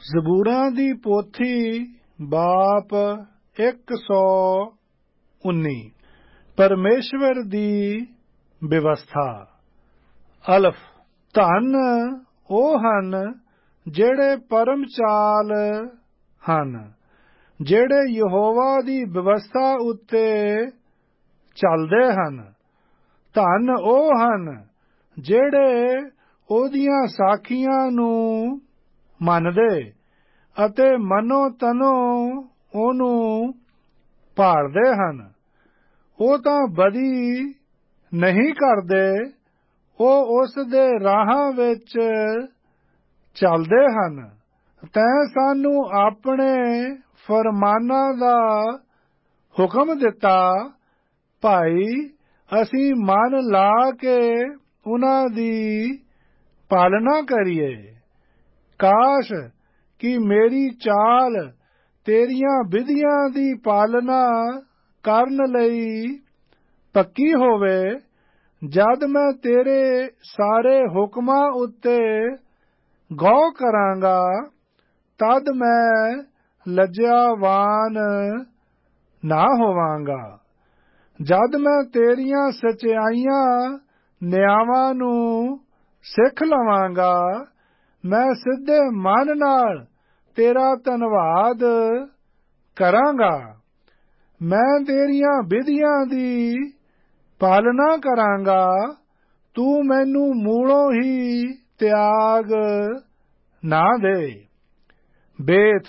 ਜ਼ਬੂਰਾਂ ਦੀ ਪੋਥੀ ਬਾਪ 119 ਪਰਮੇਸ਼ਵਰ ਦੀ ਵਿਵਸਥਾ। ਅਲਫ। ਧੰਨ ਉਹ ਹਨ ਜਿਹੜੇ ਪਰਮ ਚਾਲ ਹਨ, ਜਿਹੜੇ ਯਹੋਵਾ ਦੀ ਵਿਵਸਥਾ ਉੱਤੇ ਚੱਲਦੇ ਹਨ। ਧੰਨ ਉਹ ਹਨ ਜਿਹੜੇ ਉਹਦੀਆਂ ਸਾਖੀਆਂ ਨੂੰ ਮੰਨਦੇ ਅਤੇ ਮਨੋ ਤਨੋ ਉਹਨੂੰ ਭਾਲਦੇ ਹਨ। ਉਹ ਤਾਂ ਬਦੀ ਨਹੀਂ ਕਰਦੇ, ਉਹ ਉਸ ਦੇ ਰਾਹਾਂ ਵਿੱਚ ਚੱਲਦੇ ਹਨ। ਤੈਂ ਸਾਨੂੰ ਆਪਣੇ ਫਰਮਾਨਾਂ ਦਾ ਹੁਕਮ ਦਿੱਤਾ, ਭਾਈ ਅਸੀਂ ਮਨ ਲਾ ਕੇ ਉਹਨਾਂ ਦੀ ਪਾਲਣਾ ਕਰੀਏ। ਕਾਸ਼ ਕਿ ਮੇਰੀ ਚਾਲ ਤੇਰੀਆਂ ਵਿਧੀਆਂ ਦੀ ਪਾਲਣਾ ਕਰਨ ਲਈ ਪੱਕੀ ਹੋਵੇ। ਜਦ ਮੈਂ ਤੇਰੇ ਸਾਰੇ ਹੁਕਮਾਂ ਉੱਤੇ ਗੌਰ ਕਰਾਂਗਾ, ਤਦ ਮੈਂ ਲੱਜਿਆਵਾਨ ਨਾ ਹੋਵਾਂਗਾ। ਜਦ ਮੈਂ ਤੇਰੀਆਂ ਸਚਾਈਆਂ ਨਿਆਵਾਂ ਨੂੰ ਸਿੱਖ ਲਵਾਂਗਾ, ਮੈਂ ਸਿੱਧੇ ਮਨ ਨਾਲ ਤੇਰਾ ਧੰਨਵਾਦ ਕਰਾਂਗਾ। ਮੈਂ ਤੇਰੀਆਂ ਵਿਧੀਆਂ ਦੀ ਪਾਲਣਾ ਕਰਾਂਗਾ। ਤੂੰ ਮੈਨੂੰ ਮੂਲੋਂ ਹੀ ਤਿਆਗ ਨਾ ਦੇ। ਬੇਥ।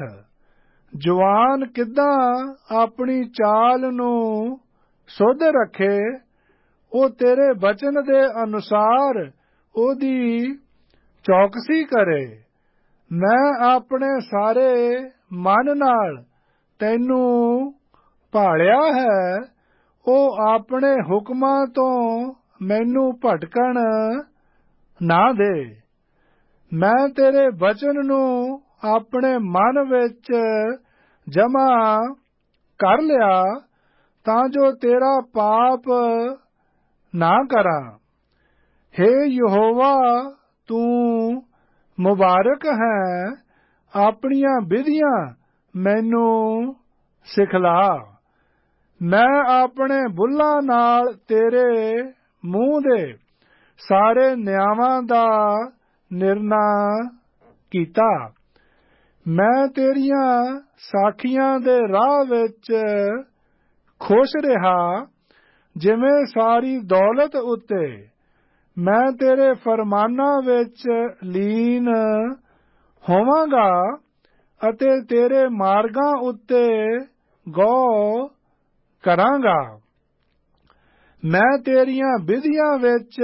ਜਵਾਨ ਕਿੱਦਾਂ ਆਪਣੀ ਚਾਲ ਨੂੰ ਸੁੱਧ ਰੱਖੇ, ਉਹ ਤੇਰੇ ਬਚਨ ਦੇ ਅਨੁਸਾਰ ਉਹਦੀ ਚੌਕਸੀ ਕਰੇ। ਮੈਂ ਆਪਣੇ ਸਾਰੇ ਮਨ ਨਾਲ ਤੈਨੂੰ ਭਾਲਿਆ ਹੈ। ਉਹ ਆਪਣੇ ਹੁਕਮਾਂ ਤੋਂ ਮੈਨੂੰ ਭਟਕਣ ਨਾ ਦੇ। ਮੈਂ ਤੇਰੇ ਬਚਨ ਨੂੰ ਆਪਣੇ ਮਨ ਵਿੱਚ ਜਮ੍ਹਾਂ ਕਰ ਲਿਆ, ਤਾਂ ਜੋ ਤੇਰਾ ਪਾਪ ਨਾ ਕਰਾਂ। ਹੇ ਯਹੋਵਾ, ਤੂੰ ਮੁਬਾਰਕ ਹੈ। ਆਪਣੀਆਂ ਵਿਧੀਆਂ ਮੈਨੂੰ ਸਿਖਲਾ। ਮੈਂ ਆਪਣੇ ਬੁੱਲ੍ਹਾਂ ਨਾਲ ਤੇਰੇ ਮੂੰਹ ਦੇ ਸਾਰੇ ਨਿਯਮਾਂ ਦਾ ਨਿਰਣਾ ਕੀਤਾ। ਮੈਂ ਤੇਰੀਆਂ ਸਾਖੀਆਂ ਦੇ ਰਾਹ ਵਿੱਚ ਖੁਸ਼ ਰਿਹਾ, ਜਿਵੇਂ ਸਾਰੀ ਦੌਲਤ ਉੱਤੇ। ਮੈਂ ਤੇਰੇ ਫਰਮਾਨਾਂ ਵਿੱਚ ਲੀਨ ਹੋਵਾਂਗਾ ਅਤੇ ਤੇਰੇ ਮਾਰਗਾਂ ਉੱਤੇ ਗੌਰ ਕਰਾਂਗਾ। ਮੈਂ ਤੇਰੀਆਂ ਵਿਧੀਆਂ ਵਿੱਚ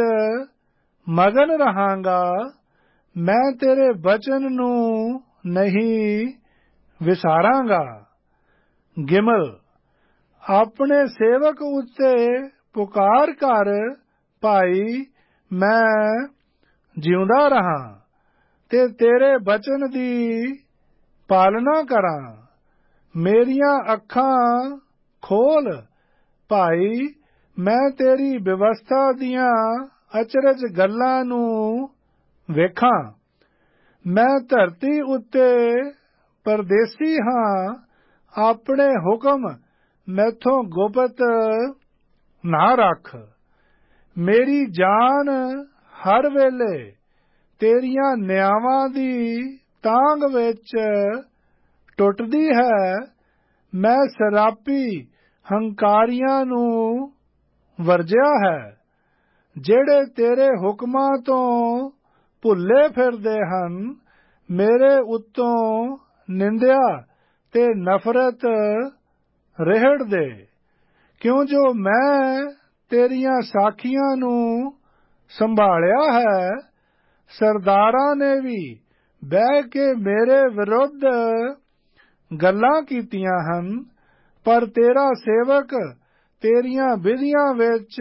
ਮਗਨ ਰਹਾਂਗਾ। ਮੈਂ ਤੇਰੇ ਬਚਨ ਨੂੰ ਨਹੀਂ ਵਿਸਾਰਾਂਗਾ। ਗਿਮਲ। ਆਪਣੇ ਸੇਵਕ ਉੱਤੇ ਪੁਕਾਰ ਕਰ, ਭਾਈ ਮੈਂ ਜਿਉਂਦਾ ਰਹਾਂ ਤੇ ਤੇਰੇ ਬਚਨ ਦੀ ਪਾਲਣਾ ਕਰਾਂ। ਮੇਰੀਆਂ ਅੱਖਾਂ ਖੋਲ, ਭਾਈ ਮੈਂ ਤੇਰੀ ਵਿਵਸਥਾ ਦੀਆਂ ਅਚਰਜ ਗੱਲਾਂ ਨੂੰ ਵੇਖਾਂ। ਮੈਂ ਧਰਤੀ ਉੱਤੇ ਪਰਦੇਸੀ ਹਾਂ, ਆਪਣੇ ਹੁਕਮ ਮੈਥੋਂ ਗੁਪਤ ਨਾ ਰੱਖ। ਮੇਰੀ ਜਾਨ ਹਰ ਵੇਲੇ ਤੇਰੀਆਂ ਨਿਆਵਾਂ ਦੀ ਤਾਂਘ ਵਿੱਚ ਟੁੱਟਦੀ ਹੈ। ਮੈਂ ਸਰਾਪੀ ਹੰਕਾਰੀਆਂ ਨੂੰ ਵਰਜਿਆ ਹੈ, ਜਿਹੜੇ ਤੇਰੇ ਹੁਕਮਾਂ ਤੋਂ ਭੁੱਲੇ ਫਿਰਦੇ ਹਨ। ਮੇਰੇ ਉੱਤੋਂ ਨਿੰਦਿਆ ਤੇ ਨਫ਼ਰਤ ਰਹਿੜਦੇ, ਕਿਉਂ ਜੋ ਮੈਂ ਤੇਰੀਆਂ ਸਾਖੀਆਂ ਨੂੰ ਸੰਭਾਲਿਆ ਹੈ। ਸਰਦਾਰਾਂ ਨੇ ਵੀ ਬਹਿ ਕੇ ਮੇਰੇ ਵਿਰੁੱਧ ਗੱਲਾਂ ਕੀਤੀਆਂ ਹਨ, ਪਰ ਤੇਰਾ ਸੇਵਕ ਤੇਰੀਆਂ ਵਿਧੀਆਂ ਵਿੱਚ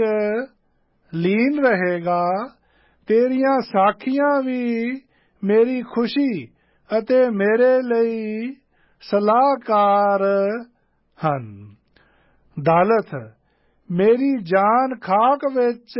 ਲੀਨ ਰਹੇਗਾ। ਤੇਰੀਆਂ ਸਾਖੀਆਂ ਵੀ ਮੇਰੀ ਖੁਸ਼ੀ ਅਤੇ ਮੇਰੇ ਲਈ ਸਲਾਹਕਾਰ ਹਨ। ਦਾਲਤ। ਮੇਰੀ ਜਾਨ ਖਾਕ ਵਿੱਚ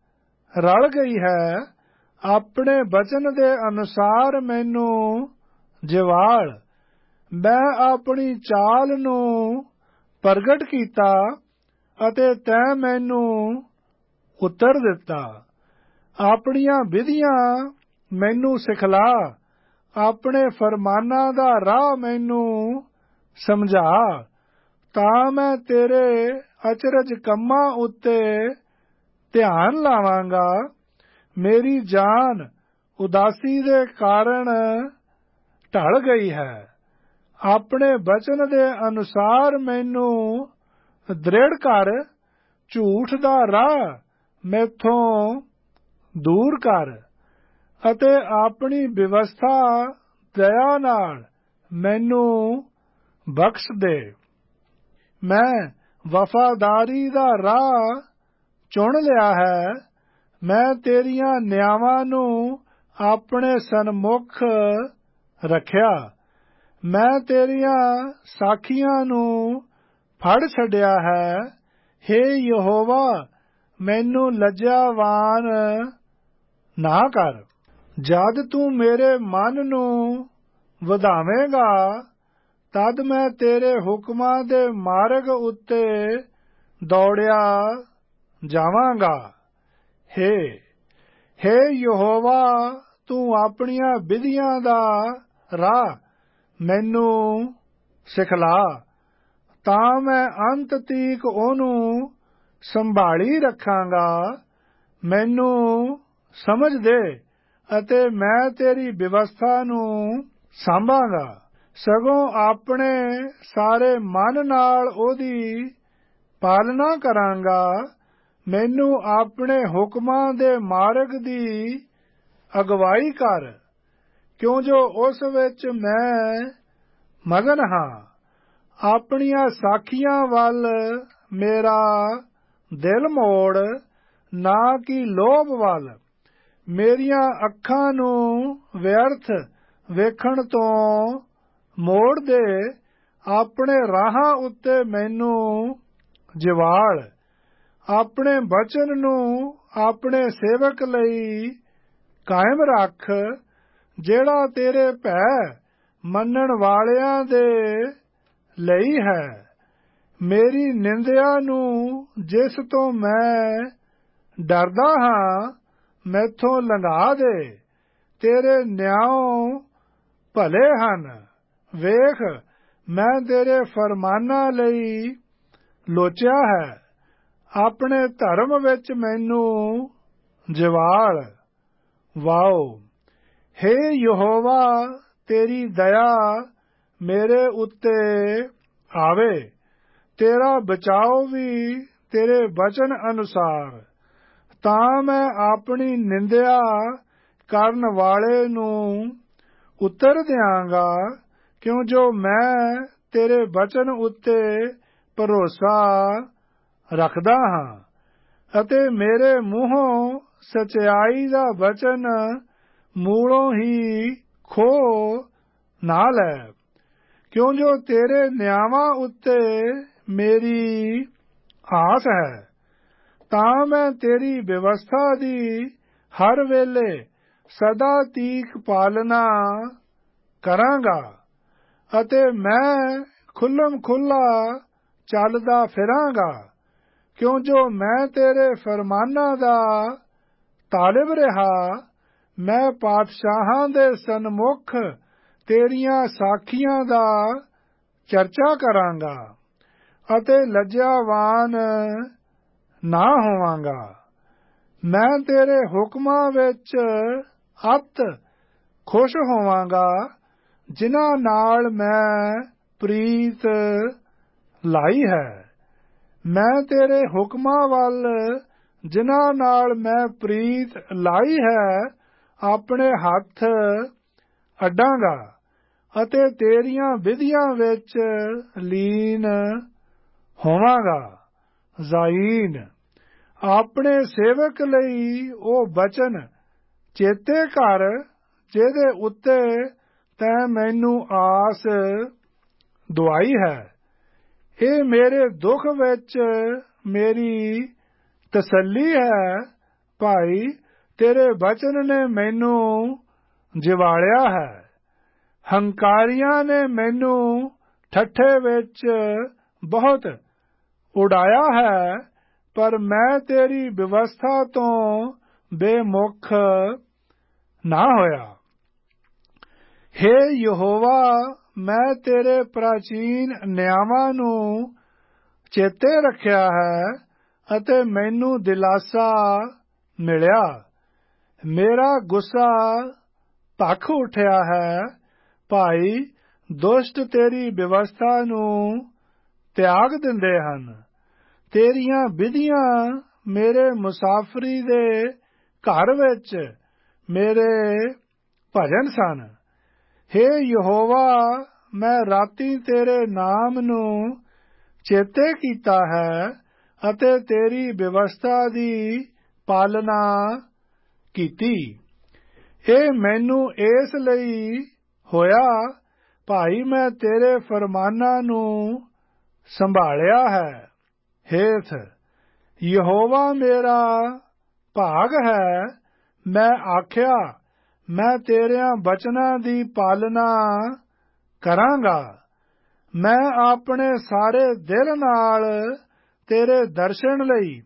ਰਲ ਗਈ ਹੈ। ਆਪਣੇ ਬਚਨ ਦੇ ਅਨੁਸਾਰ ਮੈਨੂੰ ਜਿਵਾਲ ਮੈਂ ਆਪਣੀ ਚਾਲ ਨੂੰ ਪ੍ਰਗਟ ਕੀਤਾ ਅਤੇ ਤੈਂ ਮੈਨੂੰ ਉੱਤਰ ਦਿੱਤਾ। ਆਪਣੀਆਂ ਵਿਧੀਆਂ ਮੈਨੂੰ ਸਿਖਲਾ, ਆਪਣੇ ਫਰਮਾਨਾਂ ਦਾ ਰਾਹ ਮੈਨੂੰ ਸਮਝਾ, ਤਾਂ ਮੈਂ ਤੇਰੇ ਅਚਰਜ ਕੰਮਾਂ ਉੱਤੇ ਧਿਆਨ ਲਾਵਾਂਗਾ। ਮੇਰੀ ਜਾਨ ਉਦਾਸੀ ਦੇ ਕਾਰਨ ਢਲ ਗਈ ਹੈ। ਆਪਣੇ ਬਚਨ ਦੇ ਅਨੁਸਾਰ ਮੈਨੂੰ ਦ੍ਰਿੜ ਕਰ, ਝੂਠ ਦਾ ਰਾਹ ਮੈਥੋਂ ਦੂਰ ਕਰ ਅਤੇ ਆਪਣੀ ਵਿਵਸਥਾ ਦਇਆ ਨਾਲ ਮੈਨੂੰ ਬਖਸ਼ ਦੇ। ਮੈਂ ਵਫਾਦਾਰੀ ਦਾ ਰਾਹ ਚੁਣ ਲਿਆ ਹੈ। ਮੈਂ ਤੇਰੀਆਂ ਨਿਆਵਾਂ ਨੂੰ ਆਪਣੇ ਸਨਮੁਖ ਰੱਖਿਆ। ਮੈਂ ਤੇਰੀਆਂ ਸਾਖੀਆਂ ਨੂੰ ਫੜ ਛੱਡਿਆ ਹੈ। ਹੇ ਯਹੋਵਾ, ਮੈਨੂੰ ਲੱਜਾਵਾਨ ਨਾ ਕਰ। ਜਦ ਤੂੰ ਮੇਰੇ ਮਨ ਨੂੰ ਵਧਾਵੇਂਗਾ, ਤਦ ਮੈਂ ਤੇਰੇ ਹੁਕਮਾਂ ਦੇ ਮਾਰਗ ਉੱਤੇ ਦੌੜਿਆ ਜਾਵਾਂਗਾ। ਹੇ ਯਹੋਵਾ, ਤੂੰ ਆਪਣੀਆਂ ਵਿਧੀਆਂ ਦਾ ਰਾਹ ਮੈਨੂੰ ਸਿਖਲਾ, ਤਾਂ ਮੈਂ ਅੰਤ ਤੀਕ ਉਹਨੂੰ ਸੰਭਾਲੀ ਰੱਖਾਂਗਾ। ਮੈਨੂੰ ਸਮਝ ਦੇ ਅਤੇ ਮੈਂ ਤੇਰੀ ਵਿਵਸਥਾ ਨੂੰ ਸਾਂਭਾਂਗਾ। ਸਗੋਂ ਆਪਣੇ ਸਾਰੇ ਮਨ ਨਾਲ ਉਹਦੀ ਪਾਲਣਾ ਕਰਾਂਗਾ। ਮੈਨੂੰ ਆਪਣੇ ਹੁਕਮਾਂ ਦੇ ਮਾਰਗ ਦੀ ਅਗਵਾਈ ਕਰ, ਕਿਉਂ ਜੋ ਉਸ ਵਿੱਚ ਮੈਂ ਮਗਨ ਹਾਂ। ਆਪਣੀਆਂ ਸਾਖੀਆਂ ਵੱਲ ਮੇਰਾ ਦਿਲ ਮੋੜ, ਨਾ ਕਿ ਲੋਭ ਵੱਲ। ਮੇਰੀਆਂ ਅੱਖਾਂ ਨੂੰ ਵਿਅਰਥ ਵੇਖਣ ਤੋਂ ਮੋੜ ਦੇ। ਆਪਣੇ ਰਾਹਾਂ ਉੱਤੇ ਮੈਨੂੰ ਜਿਵਾਲ। ਆਪਣੇ ਬਚਨ ਨੂੰ ਆਪਣੇ ਸੇਵਕ ਲਈ ਕਾਇਮ ਰੱਖ, ਜਿਹੜਾ ਤੇਰੇ ਭੈ ਮੰਨਣ ਵਾਲਿਆਂ ਦੇ ਲਈ ਹੈ। ਮੇਰੀ ਨਿੰਦਿਆ ਨੂੰ, ਜਿਸ ਤੋਂ ਮੈਂ ਡਰਦਾ ਹਾਂ, ਮੈਥੋਂ ਲੰਘਾ ਦੇ। ਤੇਰੇ ਨਿਆਂ ਭਲੇ ਹਨ। ਵੇਖ, ਮੈਂ ਤੇਰੇ ਫਰਮਾਨਾਂ ਲਈ ਲੋਚਿਆ ਹੈ। ਆਪਣੇ ਧਰਮ ਵਿੱਚ ਮੈਨੂੰ ਜਿਵਾਲ। ਵਾਓ! ਹੇ ਯਹੋਵਾ, ਤੇਰੀ ਦਇਆ ਮੇਰੇ ਉੱਤੇ ਆਵੇ। ਤੇਰਾ ਬਚਾਓ ਵੀ ਤੇਰੇ ਬਚਨ ਅਨੁਸਾਰ। ਤਾਂ ਮੈਂ ਆਪਣੀ ਨਿੰਦਿਆ ਕਰਨ ਵਾਲੇ ਨੂੰ ਉੱਤਰ ਦਿਆਂਗਾ, ਕਿਉਂ ਜੋ ਮੈਂ ਤੇਰੇ ਬਚਨ ਉੱਤੇ ਭਰੋਸਾ ਰੱਖਦਾ ਹਾਂ ਅਤੇ ਮੇਰੇ ਮੂੰਹੋਂ ਸਚਾਈ ਦਾ ਬਚਨ ਮੂਲੋਂ ਹੀ ਖੋਹ ਨਾ ਲੈ। ਕਿਉਂ ਜੋ ਤੇਰੇ ਨਿਆਵਾਂ ਉੱਤੇ ਮੇਰੀ ਆਸ ਹੈ, ਤਾਂ ਮੈਂ ਤੇਰੀ ਵਿਵਸਥਾ ਦੀ ਹਰ ਵੇਲੇ ਸਦਾ ਤੀਕ ਪਾਲਣਾ ਕਰਾਂਗਾ ਅਤੇ ਮੈਂ ਖੁੱਲ੍ਹਮ ਖੁੱਲ੍ਹਾ ਚੱਲਦਾ ਫਿਰਾਂਗਾ। ਕਿਉਂ ਜੋ ਮੈਂ ਤੇਰੇ ਫਰਮਾਨਾਂ ਦਾ ਤਾਲਿਬ ਰਿਹਾ। ਮੈਂ ਪਾਤਸ਼ਾਹਾਂ ਦੇ ਸਨਮੁਖ ਤੇਰੀਆਂ ਸਾਖੀਆਂ ਦਾ ਚਰਚਾ ਕਰਾਂਗਾ ਅਤੇ ਲੱਜਾਵਾਨ ਨਾ ਹੋਵਾਂਗਾ। ਮੈਂ ਤੇਰੇ ਹੁਕਮਾਂ ਵਿੱਚ ਅਤਿ ਖੁਸ਼ ਹੋਵਾਂਗਾ, ਜਿਨ੍ਹਾਂ ਨਾਲ ਮੈਂ ਪ੍ਰੀਤ ਲਾਈ ਹੈ। ਮੈਂ ਤੇਰੇ ਹੁਕਮਾਂ ਵੱਲ, ਜਿਨ੍ਹਾਂ ਨਾਲ ਮੈਂ ਪ੍ਰੀਤ ਲਾਈ ਹੈ, ਆਪਣੇ ਹੱਥ ਅੱਡਾਂਗਾ ਅਤੇ ਤੇਰੀਆਂ ਵਿਧੀਆਂ ਵਿੱਚ ਲੀਨ ਹੋਵਾਂਗਾ। ਜ਼ਾਈਨ। ਆਪਣੇ ਸੇਵਕ ਲਈ ਉਹ ਬਚਨ ਚੇਤੇ ਕਰ, ਜਿਹਦੇ ਉੱਤੇ ਤੈਂ ਮੈਨੂੰ ਆਸ ਦੁਆਈ ਹੈ। ਇਹ ਮੇਰੇ ਦੁੱਖ ਵਿੱਚ ਮੇਰੀ ਤਸੱਲੀ ਹੈ। ਭਾਈ, ਤੇਰੇ ਬਚਨ ਨੇ ਮੈਨੂੰ ਜਿਵਾਲਿਆ ਹੈ। ਹੰਕਾਰੀਆਂ ਨੇ ਮੈਨੂੰ ਠੱਠੇ ਵਿੱਚ ਬਹੁਤ ਉਡਾਇਆ ਹੈ, ਪਰ ਮੈਂ ਤੇਰੀ ਵਿਵਸਥਾ ਤੋਂ ਬੇਮੁਖ ਨਾ ਹੋਇਆ। ਹੇ ਯਹੋਵਾ, ਮੈਂ ਤੇਰੇ ਪ੍ਰਾਚੀਨ ਨਿਯਮਾਂ ਨੂੰ ਚੇਤੇ ਰੱਖਿਆ ਹੈ ਅਤੇ ਮੈਨੂੰ ਦਿਲਾਸਾ ਮਿਲਿਆ। ਮੇਰਾ ਗੁੱਸਾ ਭਖ ਉੱਠਿਆ ਹੈ। ਭਾਈ ਦੁਸ਼ਟ ਤੇਰੀ ਵਿਵਸਥਾ ਨੂੰ ਤਿਆਗ ਦਿੰਦੇ ਹਨ। ਤੇਰੀਆਂ ਵਿਧੀਆਂ ਮੇਰੇ ਮੁਸਾਫਰੀ ਦੇ ਘਰ ਵਿੱਚ ਮੇਰੇ ਭਜਨ ਸਨ। ਹੇ ਯਹੋਵਾ, ਮੈਂ ਰਾਤੀਂ ਤੇਰੇ ਨਾਮ ਨੂੰ ਚੇਤੇ ਕੀਤਾ ਹੈ ਅਤੇ ਤੇਰੀ ਵਿਵਸਥਾ ਦੀ ਪਾਲਣਾ ਕੀਤੀ। ਇਹ ਮੈਨੂੰ ਇਸ ਲਈ ਹੋਇਆ, ਭਾਈ ਮੈਂ ਤੇਰੇ ਫਰਮਾਨਾਂ ਨੂੰ ਸੰਭਾਲਿਆ ਹੈ। ਹੇਥ ਯਹੋਵਾ ਮੇਰਾ ਭਾਗ ਹੈ। ਮੈਂ ਆਖਿਆ, ਮੈਂ ਤੇਰਿਆਂ ਬਚਨਾਂ ਦੀ ਪਾਲਣਾ ਕਰਾਂਗਾ। ਮੈਂ ਆਪਣੇ ਸਾਰੇ ਦਿਲ ਨਾਲ ਤੇਰੇ ਦਰਸ਼ਨ ਲਈ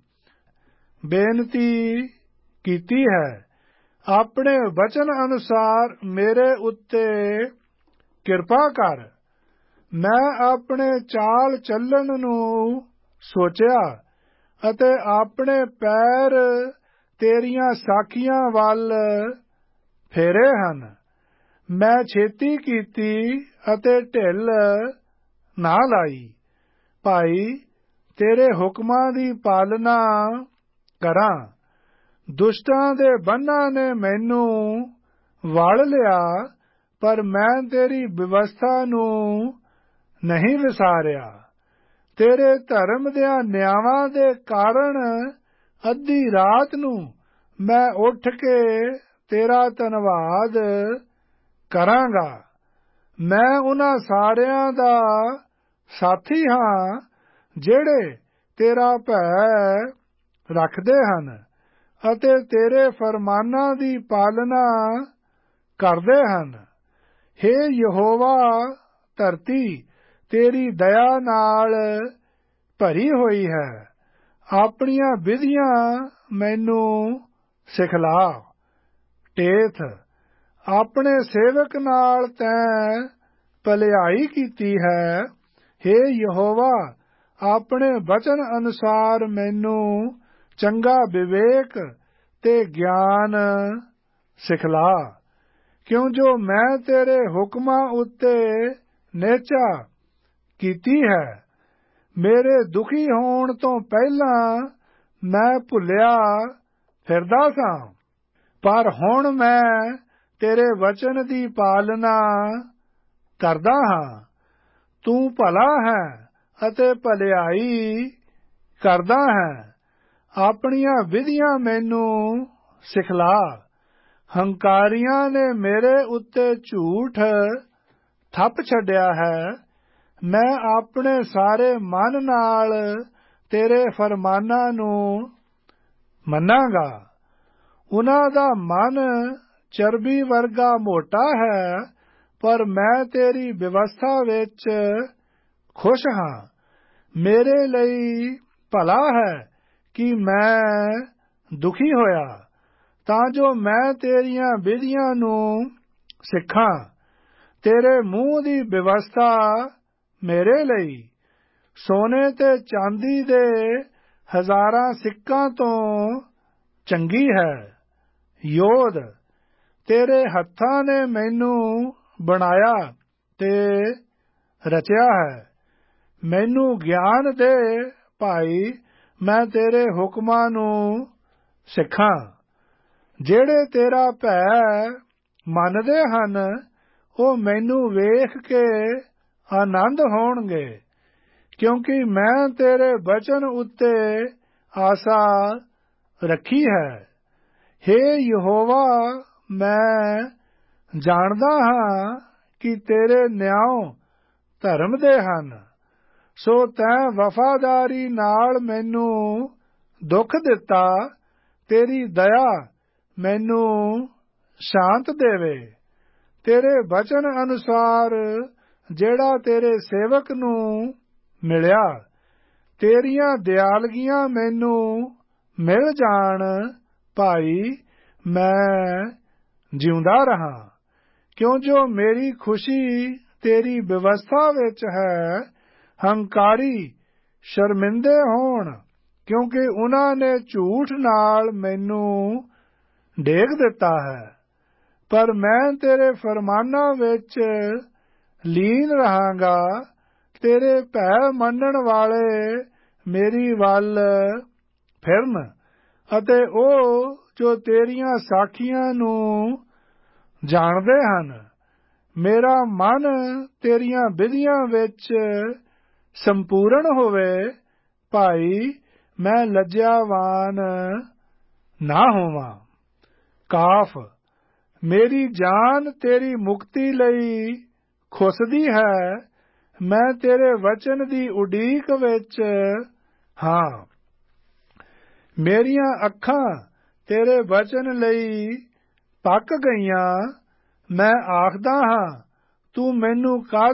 ਬੇਨਤੀ ਕੀਤੀ ਹੈ। ਆਪਣੇ ਵਚਨ ਅਨੁਸਾਰ ਮੇਰੇ ਉੱਤੇ ਕਿਰਪਾ ਕਰ। ਮੈਂ ਆਪਣੇ ਚਾਲ ਚੱਲਣ ਨੂੰ ਸੋਚਿਆ ਅਤੇ ਆਪਣੇ ਪੈਰ ਤੇਰੀਆਂ ਸਾਖੀਆਂ ਵੱਲ ਫੇਰੇ ਹਨ। ਮੈਂ ਛੇਤੀ ਕੀਤੀ ਅਤੇ ਢਿੱਲ ਨਾ ਲਾਈ। ਭਾਈ ਤੇਰੇ ਹੁਕਮਾਂ ਦੀ ਪਾਲਣਾ ਕਰਾਂ। ਦੁਸ਼ਟਾਂ ਦੇ ਬੰਨ੍ਹਾਂ ਨੇ ਮੈਨੂੰ ਵਲ ਲਿਆ, ਪਰ ਮੈਂ ਤੇਰੀ ਵਿਵਸਥਾ ਨੂੰ ਨਹੀਂ ਵਿਸਾਰਿਆ। ਤੇਰੇ ਧਰਮ ਦਿਆਂ ਨਿਯਮਾਂ ਦੇ ਕਾਰਨ ਅੱਧੀ ਰਾਤ ਨੂੰ ਮੈਂ ਉੱਠ ਕੇ ਤੇਰਾ ਧੰਨਵਾਦ ਕਰਾਂਗਾ। ਮੈਂ ਉਹਨਾਂ ਸਾਰਿਆਂ ਦਾ ਸਾਥੀ ਹਾਂ ਜਿਹੜੇ ਤੇਰਾ ਭੈ ਰੱਖਦੇ ਹਨ ਅਤੇ ਤੇਰੇ ਫਰਮਾਨਾਂ ਦੀ ਪਾਲਣਾ ਕਰਦੇ ਹਨ। ਹੇ ਯਹੋਵਾ, ਧਰਤੀ ਤੇਰੀ ਦਇਆ ਨਾਲ ਭਰੀ ਹੋਈ ਹੈ। ਆਪਣੀਆਂ ਵਿਧੀਆਂ ਮੈਨੂੰ ਸਿਖਲਾ। ਟੇਥ ਆਪਣੇ ਸੇਵਕ ਨਾਲ ਤੈਂ ਭਲਾਈ ਕੀਤੀ ਹੈ। ਹੇ ਯਹੋਵਾ, ਆਪਣੇ ਵਚਨ ਅਨੁਸਾਰ ਮੈਨੂੰ ਚੰਗਾ ਵਿਵੇਕ ਤੇ ਗਿਆਨ ਸਿਖਲਾ, ਕਿਉਂ ਜੋ ਮੈਂ ਤੇਰੇ ਹੁਕਮਾਂ ਉੱਤੇ ਨਿਹਚਾ ਕੀਤੀ ਹੈ। ਮੇਰੇ ਦੁਖੀ ਹੋਣ ਤੋਂ ਪਹਿਲਾਂ ਮੈਂ ਭੁੱਲਿਆ ਫਿਰਦਾ ਸਾਂ, ਪਰ ਹੁਣ ਮੈਂ ਤੇਰੇ ਵਚਨ ਦੀ ਪਾਲਣਾ ਕਰਦਾ ਹਾਂ। ਤੂੰ ਭਲਾ ਹੈ ਅਤੇ ਭਲਾਈ ਕਰਦਾ ਹੈ। ਆਪਣੀਆਂ ਵਿਧੀਆਂ ਮੈਨੂੰ ਸਿਖਲਾ। ਹੰਕਾਰੀਆਂ ਨੇ ਮੇਰੇ ਉੱਤੇ ਝੂਠ ਥੱਪ ਛੱਡਿਆ ਹੈ। ਮੈਂ ਆਪਣੇ ਸਾਰੇ ਮਨ ਨਾਲ ਤੇਰੇ ਫਰਮਾਨਾਂ ਨੂੰ ਮੰਨਾਂਗਾ। ਉਹਨਾਂ ਦਾ ਮਨ ਚਰਬੀ ਵਰਗਾ ਮੋਟਾ ਹੈ, ਪਰ ਮੈਂ ਤੇਰੀ ਵਿਵਸਥਾ ਵਿੱਚ ਖੁਸ਼ ਹਾਂ। ਮੇਰੇ ਲਈ ਭਲਾ ਹੈ ਕਿ ਮੈਂ ਦੁਖੀ ਹੋਇਆ, ਤਾਂ ਜੋ ਮੈਂ ਤੇਰੀਆਂ ਵਿਧੀਆਂ ਨੂੰ ਸਿੱਖਾਂ। ਤੇਰੇ ਮੂੰਹ ਦੀ ਵਿਵਸਥਾ ਮੇਰੇ ਲਈ ਸੋਨੇ ਤੇ ਚਾਂਦੀ ਦੇ ਹਜ਼ਾਰਾਂ ਸਿੱਕਾਂ ਤੋਂ ਚੰਗੀ ਹੈ। ਯੋਧ ਤੇਰੇ ਹੱਥਾਂ ਨੇ ਮੈਨੂੰ ਬਣਾਇਆ ਤੇ ਰਚਿਆ ਹੈ। ਮੈਨੂੰ ਗਿਆਨ ਦੇ, ਭਾਈ ਮੈਂ ਤੇਰੇ ਹੁਕਮਾਂ ਨੂੰ ਸਿੱਖਾਂ। ਜਿਹੜੇ ਤੇਰਾ ਭੈ ਮੰਨਦੇ ਹਨ, ਉਹ ਮੈਨੂੰ ਵੇਖ ਕੇ ਆਨੰਦ ਹੋਣਗੇ, ਕਿਉਂਕਿ ਮੈਂ ਤੇਰੇ ਵਚਨ ਉੱਤੇ ਆਸਾ ਰੱਖੀ ਹੈ। ਹੇ ਯਹੋਵਾ, ਮੈਂ ਜਾਣਦਾ ਹਾਂ ਕਿ ਤੇਰੇ ਨਿਆਂ ਧਰਮ ਦੇ ਹਨ, ਸੋ ਤੈਂ ਵਫਾਦਾਰੀ ਨਾਲ ਮੈਨੂੰ ਦੁੱਖ ਦਿੱਤਾ। ਤੇਰੀ ਦਇਆ ਮੈਨੂੰ ਸ਼ਾਂਤ ਦੇਵੇ। ਤੇਰੇ ਬਚਨ ਅਨੁਸਾਰ ਜਿਹੜਾ ਤੇਰੇ ਸੇਵਕ ਨੂੰ ਮਿਲਿਆ। ਤੇਰੀਆਂ ਦਿਆਲਗੀਆਂ ਮੈਨੂੰ ਮਿਲ ਜਾਣ ਭਾਈ, ਮੈਂ ਜਿਉਂਦਾ ਰਹਾ। ਕਿਉਂ ਜੋ ਮੇਰੀ ਖੁਸ਼ੀ ਤੇਰੀ ਵਿਵਸਥਾ ਵਿੱਚ ਹੈ। ਹੰਕਾਰੀ ਸ਼ਰਮਿੰਦੇ ਹੋਣ, ਕਿਉਂਕਿ ਉਹਨਾਂ ਨੇ ਝੂਠ ਨਾਲ ਮੈਨੂੰ ਡੇਗ ਦਿੱਤਾ ਹੈ। ਪਰ ਮੈਂ ਤੇਰੇ ਫਰਮਾਨਾਂ ਵਿੱਚ ਲੀਨ ਰਹਾਂਗਾ। ਤੇਰੇ ਭੈ ਮੰਨਣ ਵਾਲੇ ਮੇਰੀ ਵੱਲ ਫਿਰਨ, ਅਤੇ ਉਹ ਜੋ ਤੇਰੀਆਂ ਸਾਖੀਆਂ ਨੂੰ ਜਾਣਦੇ ਹਨ। ਮੇਰਾ ਮਨ ਤੇਰੀਆਂ ਵਿਧੀਆਂ ਵਿੱਚ ਸੰਪੂਰਨ ਹੋਵੇ ਭਾਈ, ਮੈਂ ਲੱਜਿਆਵਾਨ ਨਾ ਹੋਵਾਂ। ਕਾਫ, ਮੇਰੀ ਜਾਨ ਤੇਰੀ ਮੁਕਤੀ ਲਈ ਖੁੱਸਦੀ ਹੈ। ਮੈਂ ਤੇਰੇ ਵਚਨ ਦੀ ਉਡੀਕ ਵਿੱਚ ਹਾਂ। ਮੇਰੀਆਂ ਅੱਖਾਂ ਤੇਰੇ ਵਚਨ ਲਈ ਪੱਕ ਗਈਆਂ। ਮੈਂ ਆਖਦਾ ਹਾਂ, ਤੂੰ ਮੈਨੂੰ ਕਦ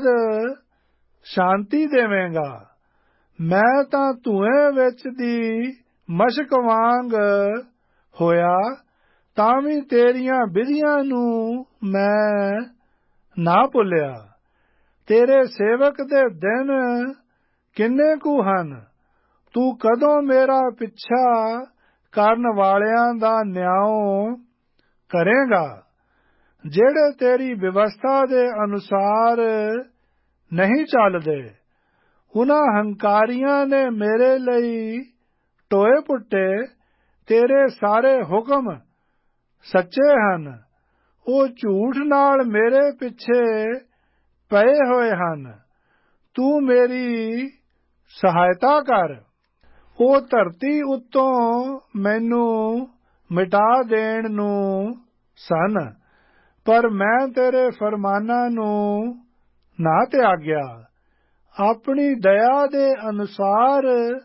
ਸ਼ਾਂਤੀ ਦੇਵੇਂਗਾ। ਮੈਂ ਤਾਂ ਧੂਏ ਵਿੱਚ ਦੀ ਮਸ਼ਕ ਵਾਂਗ ਹੋਇਆ, ਤਾਂ ਵੀ ਤੇਰੀਆਂ ਵਿਧੀਆਂ ਨੂੰ ਮੈਂ ਨਾ ਭੁੱਲਿਆ। ਤੇਰੇ ਸੇਵਕ ਦੇ ਦਿਨ ਕਿੰਨੇ ਕੁ ਹਨ। ਤੂੰ ਕਦੋਂ ਮੇਰਾ ਪਿੱਛਾ ਕਰਨ ਵਾਲਿਆਂ ਦਾ ਨਿਆਂ ਕਰੇਗਾ, ਜਿਹੜੇ ਤੇਰੀ ਵਿਵਸਥਾ ਦੇ ਅਨੁਸਾਰ ਨਹੀਂ ਚੱਲਦੇ। ਉਹਨਾਂ ਹੰਕਾਰੀਆਂ ਨੇ ਮੇਰੇ ਲਈ ਟੋਏ ਪੁੱਟੇ। ਤੇਰੇ ਸਾਰੇ ਹੁਕਮ ਸੱਚੇ ਹਨ। ਉਹ ਝੂਠ ਨਾਲ ਮੇਰੇ ਪਿੱਛੇ ਪਏ ਹੋਏ ਹਨ। ਤੂੰ ਮੇਰੀ ਸਹਾਇਤਾ ਕਰ। ਉਹ ਧਰਤੀ ਉੱਤੋਂ ਮੈਨੂੰ ਮਿਟਾ ਦੇਣ ਨੂੰ ਸਨ, ਪਰ ਮੈਂ ਤੇਰੇ ਫਰਮਾਨਾਂ ਨੂੰ ਨਾ ਤਿਆਗਿਆ। ਆਪਣੀ ਦਇਆ ਦੇ ਅਨੁਸਾਰ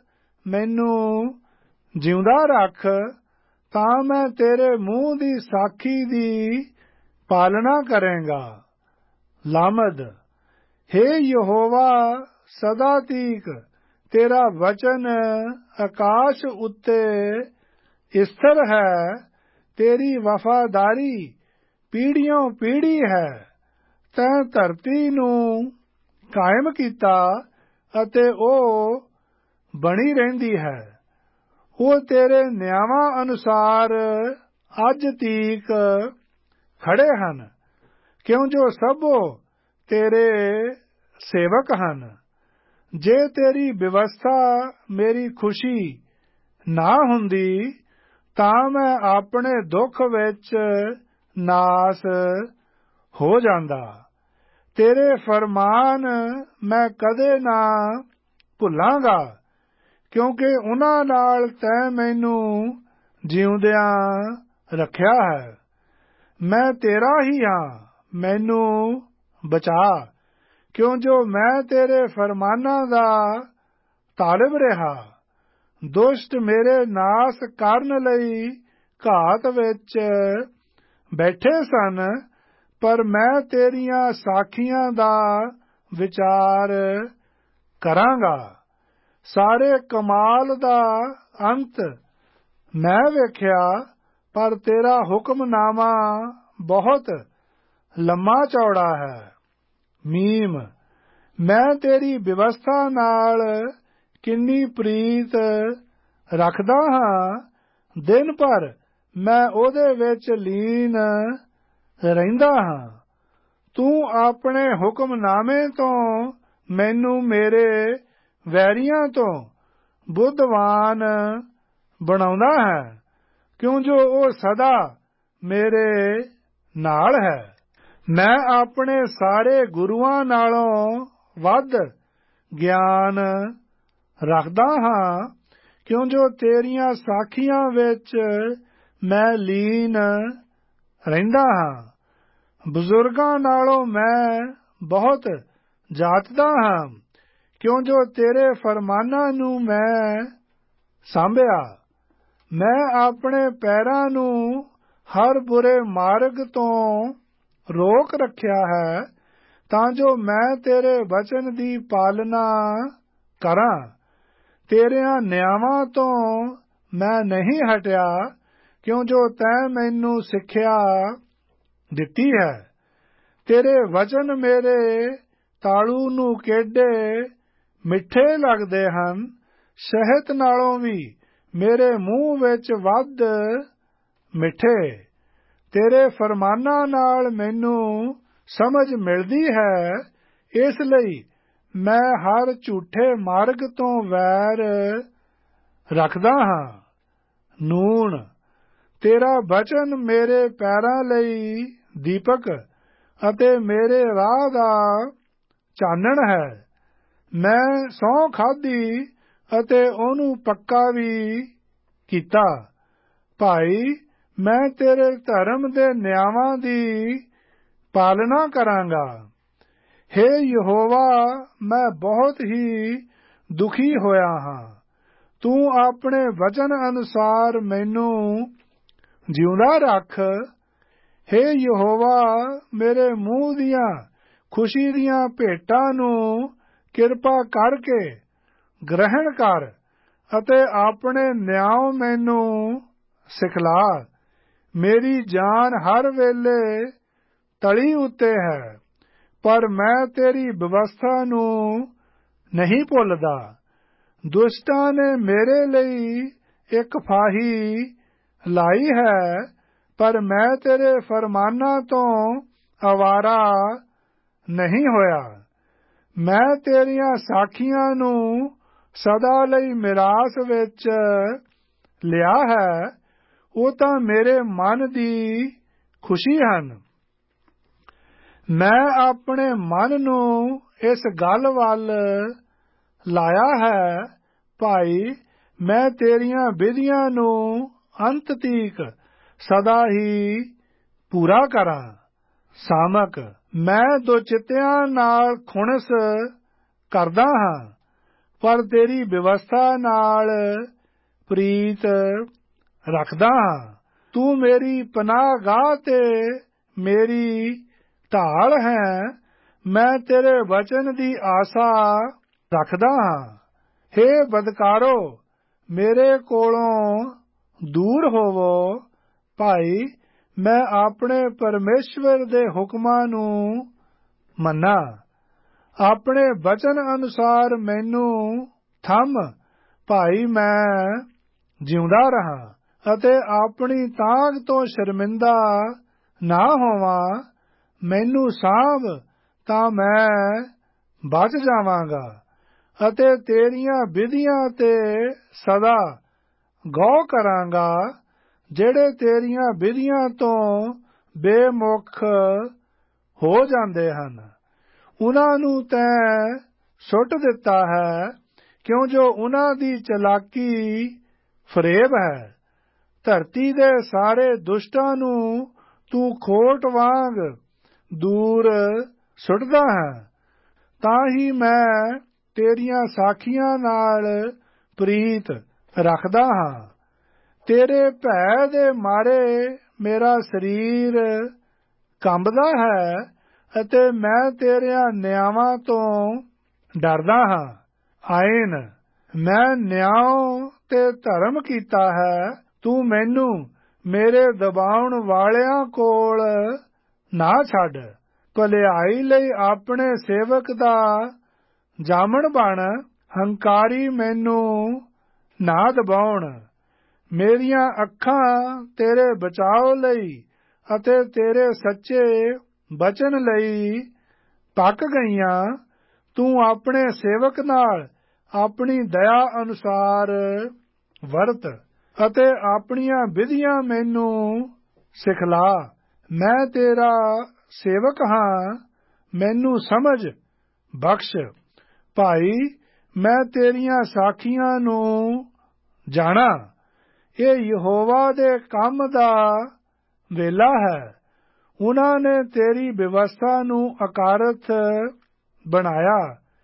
ਮੈਨੂੰ ਜਿਉਂਦਾ ਰੱਖ, ਤਾਂ ਮੈਂ ਤੇਰੇ ਮੂੰਹ ਦੀ ਸਾਖੀ ਦੀ ਪਾਲਣਾ ਕਰਾਂਗਾ। ਲਾਮਦ, ਹੇ ਯਹੋਵਾ, ਸਦਾ ਤੀਕ ਤੇਰਾ ਵਚਨ ਆਕਾਸ਼ ਉੱਤੇ ਸਥਿਰ ਹੈ। ਤੇਰੀ ਵਫਾਦਾਰੀ ਪੀੜ੍ਹੀਓਂ ਪੀੜ੍ਹੀ ਹੈ। ਤੈਂ ਧਰਤੀ ਨੂੰ ਕਾਇਮ ਕੀਤਾ ਅਤੇ ਉਹ ਬਣੀ ਰਹਿੰਦੀ ਹੈ। ਉਹ ਤੇਰੇ ਨਿਯਮਾਂ ਅਨੁਸਾਰ ਅੱਜ ਤੀਕ ਖੜੇ ਹਨ, ਕਿਉਂ ਜੋ ਸਭੋ ਤੇਰੇ ਸੇਵਕ ਹਨ। ਜੇ ਤੇਰੀ ਵਿਵਸਥਾ ਮੇਰੀ ਖੁਸ਼ੀ ਨਾ ਹੁੰਦੀ, ਤਾਂ ਮੈਂ ਆਪਣੇ ਦੁੱਖ ਵਿੱਚ ਨਾਸ ਹੋ ਜਾਂਦਾ। ਤੇਰੇ ਫਰਮਾਨ ਮੈਂ ਕਦੇ ਨਾ ਭੁੱਲਾਂਗਾ, ਕਿਉਂਕਿ ਉਹਨਾਂ ਨਾਲ ਤੈਂ ਮੈਨੂੰ ਜਿਉਂਦਿਆਂ ਰੱਖਿਆ ਹੈ। ਮੈਂ ਤੇਰਾ ਹੀ ਹਾਂ, ਮੈਨੂੰ ਬਚਾ, ਕਿਉਂ ਜੋ ਮੈਂ ਤੇਰੇ ਫਰਮਾਨਾਂ ਦਾ ਤਾਲਿਬ ਰਿਹਾ। ਦੁਸ਼ਟ ਮੇਰੇ ਨਾਸ ਕਰਨ ਲਈ ਘਾਤ ਵਿੱਚ ਬੈਠੇ ਸਨ, ਪਰ ਮੈਂ ਤੇਰੀਆਂ ਸਾਖੀਆਂ ਦਾ ਵਿਚਾਰ ਕਰਾਂਗਾ। ਸਾਰੇ ਕਮਾਲ ਦਾ ਅੰਤ ਮੈਂ ਵੇਖਿਆ, ਪਰ ਤੇਰਾ ਹੁਕਮਨਾਮਾ ਬਹੁਤ ਲੰਮਾ ਚੌੜਾ ਹੈ। ਮੀਮ, ਮੈਂ ਤੇਰੀ ਵਿਵਸਥਾ ਨਾਲ ਕਿੰਨੀ ਪ੍ਰੀਤ ਰੱਖਦਾ ਹਾਂ। ਦਿਨ ਭਰ ਮੈਂ ਉਹਦੇ ਵਿੱਚ ਲੀਨ ਰਹਿੰਦਾ ਹਾਂ। ਤੂੰ ਆਪਣੇ ਹੁਕਮਨਾਮੇ ਤੋਂ ਮੈਨੂੰ ਮੇਰੇ ਵੈਰੀਆਂ ਤੋਂ ਬੁੱਧਵਾਨ ਬਣਾਉਂਦਾ ਹੈ, ਕਿਉਂ ਜੋ ਉਹ ਸਦਾ ਮੇਰੇ ਨਾਲ ਹੈ। ਮੈਂ ਆਪਣੇ ਸਾਰੇ ਗੁਰੂਆਂ ਨਾਲੋਂ ਵੱਧ ਗਿਆਨ ਰੱਖਦਾ ਹਾਂ, ਕਿਉਂ ਜੋ ਤੇਰੀਆਂ ਸਾਖੀਆਂ ਵਿੱਚ ਮੈਂ ਲੀਨ ਰਹਿੰਦਾ ਹਾਂ। ਬਜ਼ੁਰਗਾਂ ਨਾਲੋਂ ਮੈਂ ਬਹੁਤ ਜਾਤਦਾ ਹਾਂ, ਕਿਉਂ ਜੋ ਤੇਰੇ ਫਰਮਾਨਾਂ ਨੂੰ ਮੈਂ ਸਾਂਭਿਆ। ਮੈਂ ਆਪਣੇ ਪੈਰਾਂ ਨੂੰ ਹਰ ਬੁਰੇ ਮਾਰਗ ਤੋਂ ਰੋਕ ਰੱਖਿਆ ਹੈ, ਤਾਂ ਜੋ ਮੈਂ ਤੇਰੇ ਵਚਨ ਦੀ ਪਾਲਣਾ ਕਰਾਂ। ਤੇਰਿਆਂ ਨਿਆਵਾਂ ਤੋਂ ਮੈਂ ਨਹੀਂ ਹਟਿਆ, ਕਿਉਂ ਜੋ ਤੈਂ ਮੈਨੂੰ ਸਿੱਖਿਆ ਦਿੱਤੀ ਹੈ। ਤੇਰੇ ਵਚਨ ਮੇਰੇ ਤਾਲੂ ਨੂੰ ਕਿੱਡੇ ਮਿੱਠੇ ਲੱਗਦੇ ਹਨ, ਸ਼ਹਿਦ ਨਾਲੋਂ ਵੀ ਮੇਰੇ ਮੂੰਹ ਵਿੱਚ ਵੱਧ ਮਿੱਠੇ। ਤੇਰੇ ਫਰਮਾਨਾਂ ਨਾਲ ਮੈਨੂੰ ਸਮਝ ਮਿਲਦੀ ਹੈ, ਇਸ ਲਈ ਮੈਂ ਹਰ ਝੂਠੇ ਮਾਰਗ ਤੋਂ ਵੈਰ ਰੱਖਦਾ ਹਾਂ। ਨੂਣ, ਤੇਰਾ ਵਚਨ ਮੇਰੇ ਪੈਰਾਂ ਲਈ ਦੀਪਕ ਅਤੇ ਮੇਰੇ ਰਾਹ ਦਾ ਚਾਨਣ ਹੈ। ਮੈਂ ਸਹੁੰ ਖਾਧੀ ਅਤੇ ਉਹਨੂੰ ਪੱਕਾ ਵੀ ਕੀਤਾ। ਭਾਈ, ਮੈਂ ਤੇਰੇ ਧਰਮ ਦੇ ਨਿਯਮਾਂ ਦੀ ਪਾਲਣਾ ਕਰਾਂਗਾ। ਹੇ ਯਹੋਵਾ, ਮੈਂ ਬਹੁਤ ਹੀ ਦੁਖੀ ਹੋਇਆ ਹਾਂ। ਤੂੰ ਆਪਣੇ ਵਚਨ ਅਨੁਸਾਰ ਮੈਨੂੰ ਜਿਉਂਦਾ ਰੱਖ। ਹੇ ਯਹੋਵਾ, ਮੇਰੇ ਮੂੰਹ ਦੀਆਂ ਖੁਸ਼ੀ ਦੀਆਂ ਭੇਟਾਂ ਨੂੰ ਕਿਰਪਾ ਕਰਕੇ ਗ੍ਰਹਿਣ ਕਰ ਅਤੇ ਆਪਣੇ ਨਿਆਂ ਮੈਨੂੰ ਸਿਖਲਾ। ਮੇਰੀ ਜਾਨ ਹਰ ਵੇਲੇ ਤਲੀ ਉੱਤੇ ਹੈ, ਪਰ ਮੈਂ ਤੇਰੀ ਵਿਵਸਥਾ ਨੂੰ ਨਹੀਂ ਭੁੱਲਦਾ। ਦੁਸ਼ਟਾਂ ਨੇ ਮੇਰੇ ਲਈ ਇੱਕ ਫਾਹੀ ਲਾਈ ਹੈ, ਪਰ ਮੈਂ ਤੇਰੇ ਫਰਮਾਨਾਂ ਤੋਂ ਅਵਾਰਾ ਨਹੀਂ ਹੋਇਆ। ਮੈਂ ਤੇਰੀਆਂ ਸਾਖੀਆਂ ਨੂੰ ਸਦਾ ਲਈ ਮਿਰਾਸ ਵਿੱਚ ਲਿਆ ਹੈ, ਉਹ ਤਾਂ ਮੇਰੇ ਮਨ ਦੀ ਖੁਸ਼ੀ ਹਨ। ਮੈਂ ਆਪਣੇ ਮਨ ਨੂੰ ਇਸ ਗੱਲ ਵੱਲ ਲਾਇਆ ਹੈ, ਭਾਈ, ਮੈਂ ਤੇਰੀਆਂ ਵਿਧੀਆਂ ਨੂੰ ਅੰਤ ਤੀਕ ਸਦਾ ਹੀ ਪੂਰਾ ਕਰਾਂ। ਸਾਮਕ, ਮੈਂ ਦੁਚਿੱਤਿਆਂ ਨਾਲ ਖੁਣਸ ਕਰਦਾ ਹਾਂ, ਪਰ ਤੇਰੀ ਵਿਵਸਥਾ ਨਾਲ ਪ੍ਰੀਤ ਰੱਖਦਾ ਹਾਂ। ਤੂੰ ਮੇਰੀ ਪਨਾਹਗਾਹ ਤੇ ਮੇਰੀ ਢਾਲ ਹੈ, ਮੈਂ ਤੇਰੇ ਵਚਨ ਦੀ ਆਸਾ ਰੱਖਦਾ ਹਾਂ। ਹੇ ਬਦਕਾਰੋ, ਮੇਰੇ ਕੋਲੋਂ ਦੂਰ ਹੋਵੋ। ਭਾਈ, ਮੈਂ ਆਪਣੇ ਪਰਮੇਸ਼ਵਰ ਦੇ ਹੁਕਮਾਂ ਨੂੰ ਮੰਨਾਂ। ਆਪਣੇ ਵਚਨ ਅਨੁਸਾਰ ਮੈਨੂੰ ਥੰਮ। ਭਾਈ, ਮੈਂ ਜਿਉਂਦਾ ਰਹਾਂ ਅਤੇ ਆਪਣੀ ਤਾਂਘ ਤੋਂ ਸ਼ਰਮਿੰਦਾ ਨਾ ਹੋਵਾਂ। ਮੈਨੂੰ ਸਾਂਭ ਤਾਂ ਮੈਂ ਬਚ ਜਾਵਾਂਗਾ ਅਤੇ ਤੇਰੀਆਂ ਵਿਧੀਆਂ ਤੇ ਸਦਾ ਗੌਰ ਕਰਾਂਗਾ। ਜਿਹੜੇ ਤੇਰੀਆਂ ਵਿਧੀਆਂ ਤੋਂ ਬੇਮੁਖ ਹੋ ਜਾਂਦੇ ਹਨ, ਉਹਨਾਂ ਨੂੰ ਤੈਂ ਸੁੱਟ ਦਿੱਤਾ ਹੈ, ਕਿਉਂ ਜੋ ਉਹਨਾਂ ਦੀ ਚਲਾਕੀ ਫਰੇਬ ਹੈ। ਧਰਤੀ ਦੇ ਸਾਰੇ ਦੁਸ਼ਟਾਂ ਨੂੰ ਤੂੰ ਖੋਟ ਵਾਂਗ ਦੂਰ ਸੁੱਟਦਾ ਹੈ। ਤਾਂ ਹੀ ਮੈਂ ਤੇਰੀਆਂ ਸਾਖੀਆਂ ਨਾਲ ਪ੍ਰੀਤ ਰੱਖਦਾ ਹਾਂ। ਤੇਰੇ ਭੈ ਦੇ ਮਾਰੇ ਮੇਰਾ ਸਰੀਰ ਕੰਬਦਾ ਹੈ ਅਤੇ ਮੈਂ ਤੇਰਿਆਂ ਨਿਆਵਾਂ ਤੋਂ ਡਰਦਾ ਹਾਂ। ਆਇਨ, ਮੈਂ ਨਿਆਂ ਤੇ ਧਰਮ ਕੀਤਾ ਹੈ। ਤੂੰ ਮੈਨੂੰ ਮੇਰੇ ਦਬਾਉਣ ਵਾਲਿਆਂ ਕੋਲ ਨਾ ਛੱਡ। ਭਲਾਈ ਲਈ ਆਪਣੇ ਸੇਵਕ ਦਾ ਜਾਮਣ ਬਣ। ਹੰਕਾਰੀ ਮੈਨੂੰ ਨਾ ਦਬਾਉਣ। ਮੇਰੀਆਂ ਅੱਖਾਂ ਤੇਰੇ ਬਚਾਓ ਲਈ ਅਤੇ ਤੇਰੇ ਸੱਚੇ ਬਚਨ ਲਈ ਪੱਕ ਗਈਆਂ। ਤੂੰ ਆਪਣੇ ਸੇਵਕ ਨਾਲ ਆਪਣੀ ਦਇਆ ਅਨੁਸਾਰ ਵਰਤ ਅਤੇ ਆਪਣੀਆਂ ਵਿਧੀਆਂ ਮੈਨੂੰ ਸਿਖਲਾ। ਮੈਂ ਤੇਰਾ ਸੇਵਕ ਹਾਂ, ਮੈਨੂੰ ਸਮਝ ਬਖਸ਼। ਭਾਈ, ਮੈਂ ਤੇਰੀਆਂ ਸਾਖੀਆਂ ਨੂੰ ਜਾਣਾ। ਇਹ ਯਹੋਵਾ ਦੇ ਕੰਮ ਦਾ ਵੇਲਾ ਹੈ। ਉਹਨਾਂ ਨੇ ਤੇਰੀ ਵਿਵਸਥਾ ਨੂੰ ਅਕਾਰਥ ਬਣਾਇਆ।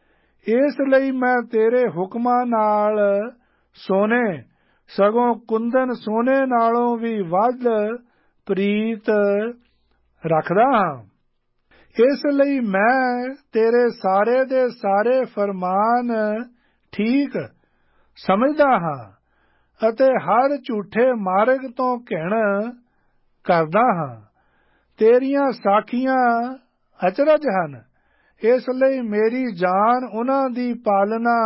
ਇਸ ਲਈ ਮੈਂ ਤੇਰੇ ਹੁਕਮਾਂ ਨਾਲ ਸੋਨੇ, ਸਗੋਂ ਕੁੰਦਨ ਸੋਨੇ ਨਾਲੋਂ ਵੀ ਵੱਧ ਪ੍ਰੀਤ ਰੱਖਦਾ ਹਾਂ। ਇਸ ਲਈ ਮੈਂ ਤੇਰੇ ਸਾਰੇ ਦੇ ਸਾਰੇ ਫਰਮਾਨ ਠੀਕ ਸਮਝਦਾ ਹਾਂ ਅਤੇ ਹਰ ਝੂਠੇ ਮਾਰਗ ਤੋਂ ਘਿਣ ਕਰਦਾ ਹਾਂ। ਤੇਰੀਆਂ ਸਾਖੀਆਂ ਅਚਰਜ ਹਨ, ਇਸ ਲਈ ਮੇਰੀ ਜਾਨ ਉਹਨਾਂ ਦੀ ਪਾਲਣਾ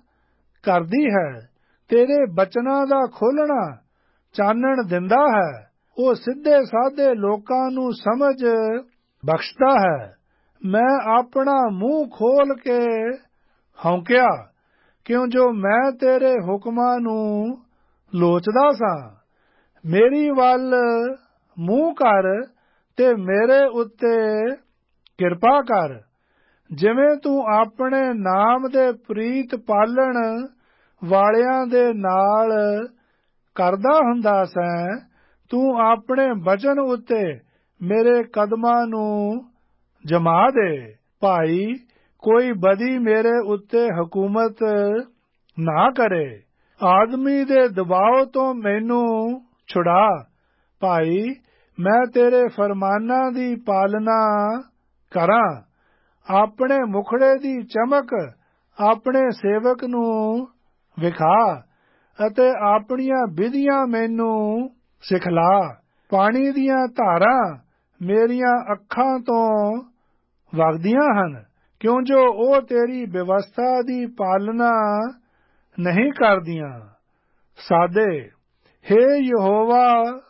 ਕਰਦੀ ਹੈ। ਤੇਰੇ ਬਚਨਾਂ ਦਾ ਖੋਲ੍ਹਣਾ ਚਾਨਣ ਦਿੰਦਾ ਹੈ, ਉਹ ਸਿੱਧੇ ਸਾਧੇ ਲੋਕਾਂ ਨੂੰ ਸਮਝ ਬਖਸ਼ਦਾ ਹੈ। ਮੈਂ ਆਪਣਾ ਮੂੰਹ ਖੋਲ ਕੇ ਹੌਂਕਿਆ, ਕਿਉਂ ਜੋ ਮੈਂ ਤੇਰੇ ਹੁਕਮਾਂ ਨੂੰ ਲੋਚਦਾ ਸਾਂ। ਮੇਰੀ ਵੱਲ ਮੂੰਹ ਕਰ ਤੇ ਮੇਰੇ ਉੱਤੇ ਕਿਰਪਾ ਕਰ। ਜਿਵੇਂ ਤੂੰ ਆਪਣੇ ਨਾਮ ਦੇ ਪ੍ਰੀਤ ਪਾਲਣ ਵਾਲਿਆਂ ਦੇ ਨਾਲ ਕਰਦਾ ਹੁੰਦਾ ਸੈਂ, ਤੂੰ ਆਪਣੇ ਬਚਨ ਉੱਤੇ ਮੇਰੇ ਕਦਮਾਂ ਨੂੰ ਜਮਾ ਦੇ। ਭਾਈ, ਕੋਈ ਬਦੀ ਮੇਰੇ ਉੱਤੇ ਹਕੂਮਤ ਨਾ ਕਰੇ। ਆਦਮੀ ਦੇ ਦਬਾਅ ਤੋਂ ਮੈਨੂੰ ਛੁਡਾ। ਭਾਈ, ਮੈਂ ਤੇਰੇ ਫਰਮਾਨਾਂ ਦੀ ਪਾਲਣਾ ਕਰਾਂ। ਆਪਣੇ ਮੁਖੜੇ ਦੀ ਚਮਕ ਆਪਣੇ ਸੇਵਕ ਨੂੰ ਵਿਖਾ ਅਤੇ ਆਪਣੀਆਂ ਵਿਧੀਆਂ ਮੈਨੂੰ ਸਿਖਲਾ। ਪਾਣੀ ਦੀਆਂ ਧਾਰਾਂ ਮੇਰੀਆਂ ਅੱਖਾਂ ਤੋਂ ਵਗਦੀਆਂ ਹਨ, ਕਿਉਂ ਜੋ ਉਹ ਤੇਰੀ ਵਿਵਸਥਾ ਦੀ ਪਾਲਣਾ ਨਹੀਂ ਕਰਦੀਆਂ। ਸਾਦੇ, ਹੇ ਯਹੋਵਾ,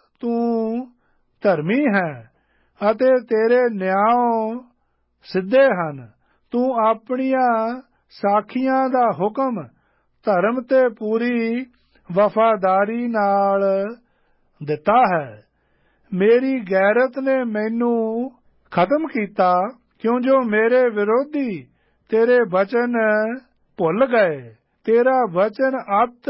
ਤੂੰ ਧਰਮੀ ਹੈ ਅਤੇ ਤੇਰੇ ਨਿਆਂ ਸਿੱਧੇ ਹਨ। ਤੂੰ ਆਪਣੀਆਂ ਸਾਖੀਆਂ ਦਾ ਹੁਕਮ ਧਰਮ ਤੇ ਪੂਰੀ ਵਫਾਦਾਰੀ ਨਾਲ ਦਿੱਤਾ ਹੈ। ਮੇਰੀ ਗੈਰਤ ਨੇ ਮੈਨੂੰ ਖਤਮ ਕੀਤਾ, ਕਿਉਂ ਜੋ ਮੇਰੇ ਵਿਰੋਧੀ ਤੇਰੇ ਵਚਨ ਭੁੱਲ ਗਏ। ਤੇਰਾ ਵਚਨ ਅਤ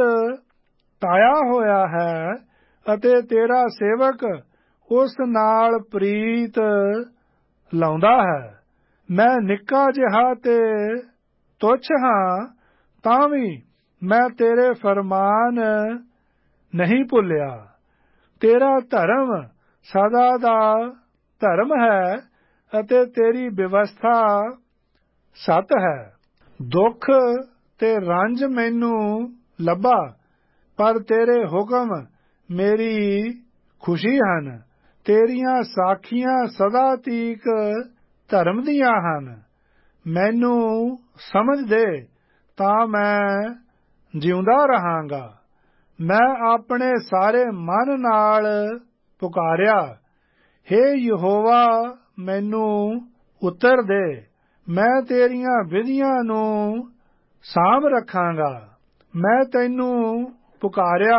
ਤਾਇਆ ਹੋਇਆ ਹੈ ਅਤੇ ਤੇਰਾ ਸੇਵਕ ਉਸ ਨਾਲ ਪ੍ਰੀਤ ਲਾਉਂਦਾ ਹੈ। ਮੈਂ ਨਿੱਕਾ ਜਿਹਾ ਤੇ ਤੁੱਛ ਹਾਂ, ਤਾਂ ਵੀ ਮੈਂ ਤੇਰੇ ਫਰਮਾਨ ਨਹੀਂ ਭੁੱਲਿਆ। ਤੇਰਾ ਧਰਮ ਸਦਾ ਦਾ ਧਰਮ ਹੈ ਅਤੇ ਤੇਰੀ ਵਿਵਸਥਾ ਸੱਤ ਹੈ। ਦੁੱਖ ਤੇ ਰੰਜ ਮੈਨੂੰ ਲੱਭਾ, ਪਰ ਤੇਰੇ ਹੁਕਮ ਮੇਰੀ ਖੁਸ਼ੀ ਹਨ। ਤੇਰੀਆਂ ਸਾਖੀਆਂ ਸਦਾ ਤੀਕ ਧਰਮ ਦੀਆਂ ਹਨ। ਮੈਨੂੰ ਸਮਝ ਦੇ ਤਾਂ ਮੈਂ ਜਿਉਂਦਾ ਰਹਾਂਗਾ। ਮੈਂ ਆਪਣੇ ਸਾਰੇ ਮਨ ਨਾਲ ਪੁਕਾਰਿਆ, ਹੇ ਯਹੋਵਾ, ਮੈਨੂੰ ਉੱਤਰ ਦੇ। ਮੈਂ ਤੇਰੀਆਂ ਵਿਧੀਆਂ ਨੂੰ ਸਾਂਭ ਰੱਖਾਂਗਾ। ਮੈਂ ਤੈਨੂੰ ਪੁਕਾਰਿਆ,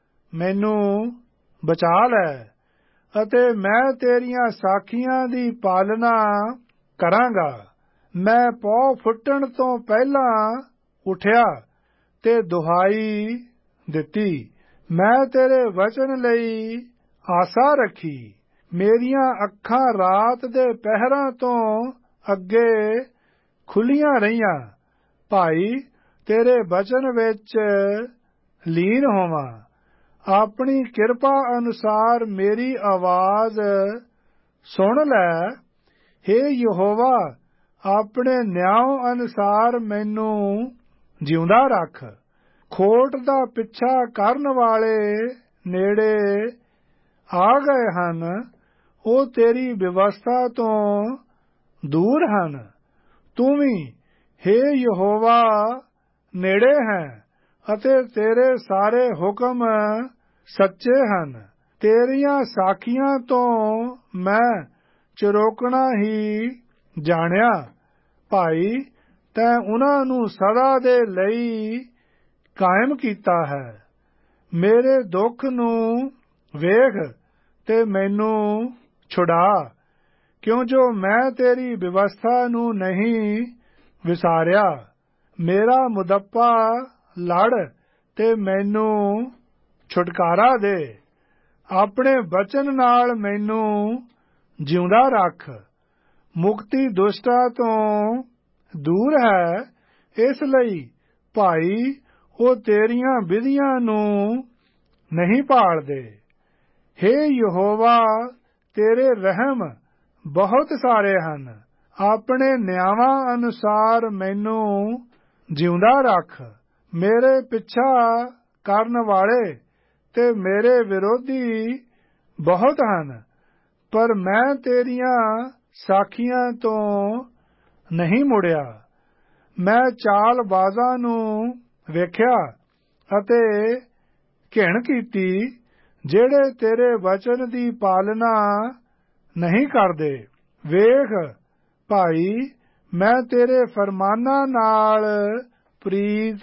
ਮੈਨੂੰ ਬਚਾ ਲੈ ਅਤੇ ਮੈਂ ਤੇਰੀਆਂ ਸਾਖੀਆਂ ਦੀ ਪਾਲਣਾ ਕਰਾਂਗਾ। ਮੈਂ ਪੌ ਫੁੱਟਣ ਤੋਂ ਪਹਿਲਾਂ ਉੱਠਿਆ ਤੇ ਦੁਹਾਈ ਦਿੱਤੀ। ਮੈਂ ਤੇਰੇ ਵਚਨ ਲਈ ਆਸਾ ਰੱਖੀ। ਮੇਰੀਆਂ ਅੱਖਾਂ ਰਾਤ ਦੇ ਪਹਿਰਾਂ ਤੋਂ ਅੱਗੇ ਖੁੱਲੀਆਂ ਰਹੀਆਂ। ਭਾਈ, ਤੇਰੇ ਵਚਨ ਵਿੱਚ ਲੀਨ ਹੋਵਾਂ। ਆਪਣੀ ਕਿਰਪਾ ਅਨੁਸਾਰ ਮੇਰੀ ਆਵਾਜ਼ ਸੁਣ ਲੈ। ਹੇ ਯਹੋਵਾ, ਆਪਣੇ ਨਿਆਂ ਅਨੁਸਾਰ ਮੈਨੂੰ ਜਿਉਂਦਾ ਰੱਖ। ਖੋਟ ਦਾ ਪਿੱਛਾ ਕਰਨ ਵਾਲੇ ਨੇੜੇ ਆ ਗਏ ਹਨ, ਉਹ ਤੇਰੀ ਵਿਵਸਥਾ ਤੋਂ ਦੂਰ ਹਨ। ਤੂੰ ਵੀ, ਹੇ ਯਹੋਵਾ, ਨੇੜੇ ਹੈ ਅਤੇ ਤੇਰੇ ਸਾਰੇ ਹੁਕਮ ਸੱਚੇ ਹਨ। ਤੇਰੀਆਂ ਸਾਖੀਆਂ ਤੋਂ ਮੈਂ ਚਿਰੋਕਣਾ ਹੀ ਜਾਣਿਆ। ਭਾਈ, ਤੈਂ ਉਨ੍ਹਾਂ ਨੂੰ ਸਦਾ ਦੇ ਲਈ ਕਾਇਮ ਕੀਤਾ ਹੈ। ਮੇਰੇ ਦੁੱਖ ਨੂੰ ਵੇਖ ਤੇ ਮੈਨੂੰ ਛੁਡਾ, ਕਿਉਂ ਜੋ ਮੈਂ ਤੇਰੀ ਵਿਵਸਥਾ ਨੂੰ ਨਹੀਂ ਵਿਸਾਰਿਆ। ਮੇਰਾ ਮੁਦੱਪਾ ਲੜ ਤੇ ਮੈਨੂੰ ਛੁਟਕਾਰਾ ਦੇ। ਆਪਣੇ ਬਚਨ ਨਾਲ ਮੈਨੂੰ ਜਿਉਂਦਾ ਰੱਖ। ਮੁਕਤੀ ਦੁਸ਼ਟਾਂ ਤੋਂ ਦੂਰ ਹੈ, ਇਸ ਲਈ ਭਾਈ, ਉਹ ਤੇਰੀਆਂ ਵਿਧੀਆਂ ਨੂੰ ਨਹੀਂ ਭਾਲਦੇ। ਹੇ ਯਹੋਵਾ, ਤੇਰੇ ਰਹਿਮ ਬਹੁਤ ਸਾਰੇ ਹਨ। ਆਪਣੇ ਨਿਆਵਾਂ ਅਨੁਸਾਰ ਮੈਨੂੰ ਜਿਉਂਦਾ ਰੱਖ। ਮੇਰੇ ਪਿੱਛਾ ਕਰਨ ਵਾਲੇ ਤੇ ਮੇਰੇ ਵਿਰੋਧੀ ਬਹੁਤ ਹਨ, ਪਰ ਮੈਂ ਤੇਰੀਆਂ ਸਾਖੀਆਂ ਤੋਂ ਨਹੀਂ ਮੁੜਿਆ। ਮੈਂ ਚਾਲਬਾਜ਼ਾਂ ਨੂੰ ਵੇਖਿਆ ਅਤੇ ਘਿਣ ਕੀਤੀ, ਜਿਹੜੇ ਤੇਰੇ ਵਚਨ ਦੀ ਪਾਲਣਾ ਨਹੀਂ ਕਰਦੇ। ਵੇਖ ਭਾਈ, ਮੈਂ ਤੇਰੇ ਫਰਮਾਨਾਂ ਨਾਲ ਪ੍ਰੀਤ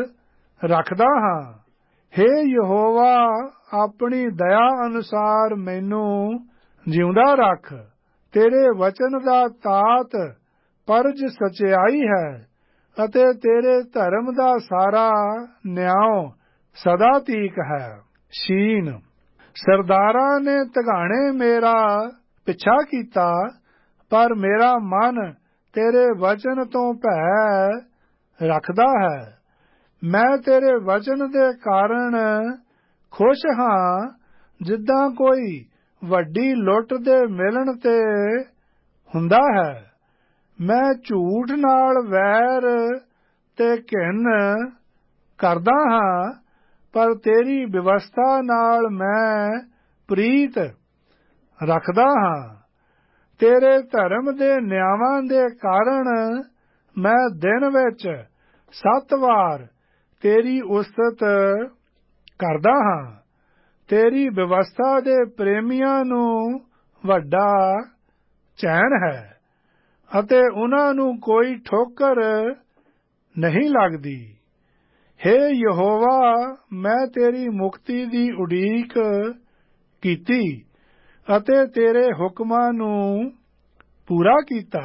ਰੱਖਦਾ ਹਾਂ। ਹੇ ਯਹੋਵਾ, ਆਪਣੀ ਦਇਆ ਅਨੁਸਾਰ ਮੈਨੂੰ ਜਿਉਂਦਾ ਰੱਖ। ਤੇਰੇ ਵਚਨ ਦਾ ਤਾਤ ਪਰਜ ਸਚਾਈ ਹੈ ਅਤੇ ਤੇਰੇ ਧਰਮ ਦਾ ਸਾਰਾ ਨਿਆਂ ਸਦਾ ਤੀਕ ਹੈ। ਸ਼ੀਨ। ਸਰਦਾਰਾਂ ਨੇ ਤਗਾਣੇ ਮੇਰਾ ਪਿੱਛਾ ਕੀਤਾ, ਪਰ ਮੇਰਾ ਮਨ ਤੇਰੇ ਵਚਨ ਤੋਂ ਭੈ ਰੱਖਦਾ ਹੈ। ਮੈਂ ਤੇਰੇ ਵਚਨ ਦੇ ਕਾਰਨ ਖੁਸ਼ ਹਾਂ, ਜਿੱਦਾਂ ਕੋਈ ਵੱਡੀ ਲੁੱਟ ਦੇ ਮਿਲਣ ਤੇ ਹੁੰਦਾ ਹੈ। ਮੈਂ ਝੂਠ ਨਾਲ ਵੈਰ ਤੇ ਘਿਣ ਕਰਦਾ ਹਾਂ, ਪਰ ਤੇਰੀ ਵਿਵਸਥਾ ਨਾਲ ਮੈਂ ਪ੍ਰੀਤ ਰੱਖਦਾ ਹਾਂ। ਤੇਰੇ ਧਰਮ ਦੇ ਨਿਆਵਾਂ ਦੇ ਕਾਰਨ ਮੈਂ ਦਿਨ ਵਿੱਚ 7 ਵਾਰ ਤੇਰੀ ਉਸਤਤ ਕਰਦਾ ਹਾਂ। ਤੇਰੀ ਵਿਵਸਥਾ ਦੇ ਪ੍ਰੇਮੀਆਂ ਨੂੰ ਵੱਡਾ ਚੈਨ ਹੈ ਅਤੇ ਉਹਨਾਂ ਨੂੰ ਕੋਈ ਠੋਕਰ ਨਹੀਂ ਲੱਗਦੀ। ਹੇ ਯਹੋਵਾ, ਮੈਂ ਤੇਰੀ ਮੁਕਤੀ ਦੀ ਉਡੀਕ ਕੀਤੀ ਅਤੇ ਤੇਰੇ ਹੁਕਮਾਂ ਨੂੰ ਪੂਰਾ ਕੀਤਾ।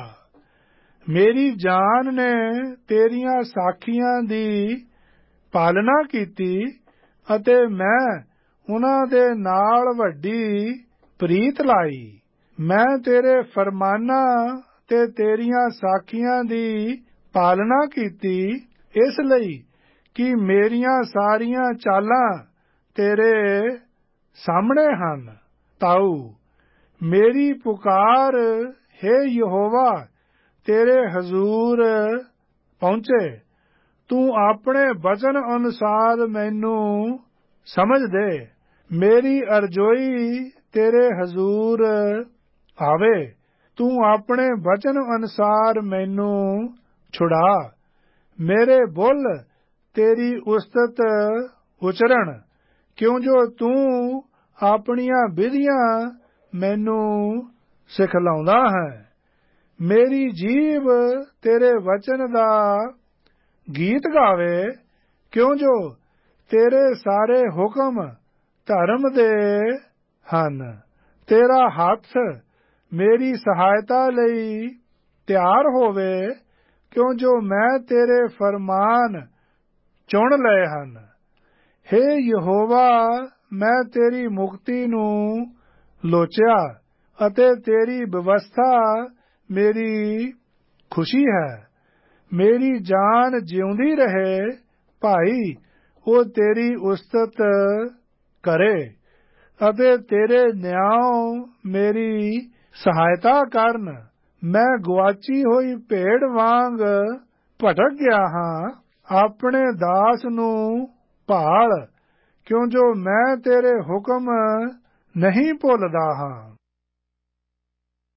ਮੇਰੀ ਜਾਨ ਨੇ ਤੇਰੀਆਂ ਸਾਖੀਆਂ ਦੀ ਪਾਲਣਾ ਕੀਤੀ ਅਤੇ ਮੈਂ ਉਹਨਾਂ ਦੇ ਨਾਲ ਵੱਡੀ ਪ੍ਰੀਤ ਲਾਈ। ਮੈਂ ਤੇਰੇ ਫਰਮਾਨਾਂ ਤੇ ਤੇਰੀਆਂ ਸਾਖੀਆਂ ਦੀ ਪਾਲਣਾ ਕੀਤੀ, ਇਸ ਲਈ ਕਿ ਮੇਰੀਆਂ ਸਾਰੀਆਂ ਚਾਲਾਂ ਤੇਰੇ ਸਾਹਮਣੇ ਹਨ। ਤਾਊ। ਮੇਰੀ ਪੁਕਾਰ ਹੇ ਯਹੋਵਾ ਤੇਰੇ ਹਜ਼ੂਰ ਪਹੁੰਚੇ। ਤੂੰ ਆਪਣੇ ਵਚਨ ਅਨੁਸਾਰ ਮੈਨੂੰ ਸਮਝ ਦੇ। ਮੇਰੀ ਅਰਜ਼ੋਈ ਤੇਰੇ ਹਜ਼ੂਰ ਆਵੇ। ਤੂੰ ਆਪਣੇ ਵਚਨ ਅਨੁਸਾਰ ਮੈਨੂੰ ਛੁਡਾ। ਮੇਰੇ ਬੁੱਲ ਤੇਰੀ ਉਸਤਤ ਉਚਰਨ, ਕਿਉਂ ਜੋ ਤੂੰ ਆਪਣੀਆਂ ਵਿਧੀਆਂ ਮੈਨੂੰ ਸਿਖਲਾਉਂਦਾ ਹੈ। ਮੇਰੀ ਜੀਭ ਤੇਰੇ ਵਚਨ ਦਾ ਗੀਤ ਗਾਵੇ, ਕਿਉਂ ਜੋ ਤੇਰੇ ਸਾਰੇ ਹੁਕਮ ਧਰਮ ਦੇ ਹਨ। ਤੇਰਾ ਹੱਥ ਮੇਰੀ ਸਹਾਇਤਾ ਲਈ ਤਿਆਰ ਹੋਵੇ, ਕਿਉਂ ਜੋ ਮੈਂ ਤੇਰੇ ਫਰਮਾਨ ਚੁਣ ਲਏ ਹਨ। ਹੇ ਯਹੋਵਾ, ਮੈਂ ਤੇਰੀ ਮੁਕਤੀ ਨੂੰ ਲੋਚਿਆ ਅਤੇ ਤੇਰੀ ਵਿਵਸਥਾ ਮੇਰੀ ਖੁਸ਼ੀ ਹੈ। ਮੇਰੀ ਜਾਨ ਜਿਉਂਦੀ ਰਹੇ। ਭਾਈ, ਉਹ ਤੇਰੀ ਉਸਤਤ ਕਰੇ ਅਤੇ ਤੇਰੇ ਨਿਆਂ ਮੇਰੀ ਸਹਾਇਤਾ ਕਰਨ। ਮੈਂ ਗੁਆਚੀ ਹੋਈ ਭੇਡ ਵਾਂਗ ਭਟਕ ਗਿਆ ਹਾਂ। ਆਪਣੇ ਦਾਸ ਨੂੰ ਭਾਲ, ਕਿਉਂ ਜੋ ਮੈਂ ਤੇਰੇ ਹੁਕਮ ਨਹੀਂ ਭੁੱਲਦਾ ਹਾਂ।